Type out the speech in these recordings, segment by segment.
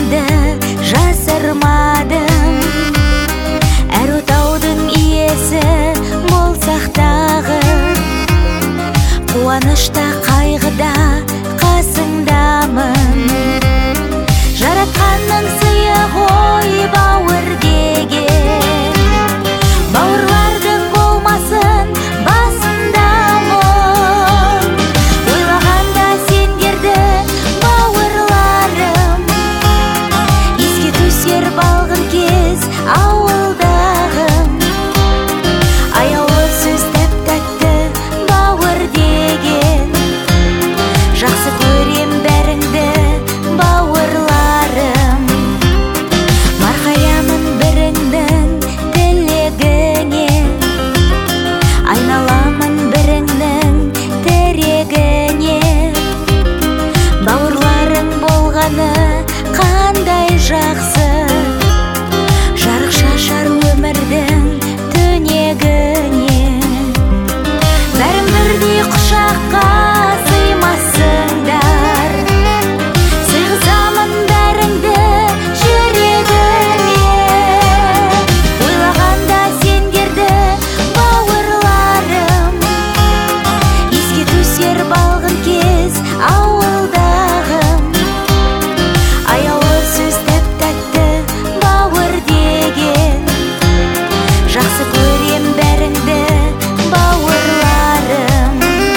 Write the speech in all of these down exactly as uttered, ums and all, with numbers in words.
өмірді жасырмадым. Әр отаудың иесі болсақ дағы, қуанышта қайғыда қасыңдамын. Жаратқанның сыйы ғой бауыр деген, бауырлардың болмасын басындамын. Ойлағанда сендерді бауырларым, еске түсер балғын кез ауылдағым. Аяулы сөз тәп-тәтті бауыр деген, жақсы көрем бәріңді бауырларым. Марқаямын біріңнің тілегіне, айналамын біріңнің тірегіне. Бауырларың болғаны қандай жақсы, жарық шашар өмірдің түнегіне. Бәрің бірдей құшаққа сыймасыңдар, сыйғызамын бәріңді жүрегіме. Ойлағанда сендерді бауырларым, еске түсер балғын кез ауылдағым. Аяулы сөз тәп-тәтті бауыр деген, жақсы көрем бәріңді бауырларым.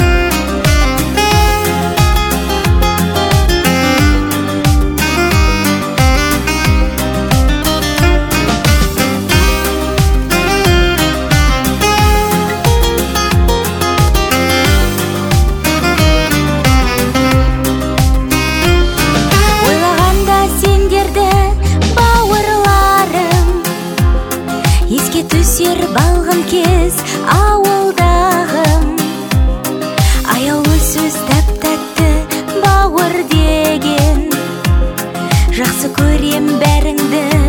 Ойлағанда сендерді бауырларым, еске түсер балғын кез ауылдағым. Аяулы сөз тәп-тәтті бауыр деген, жақсы көрем бәріңді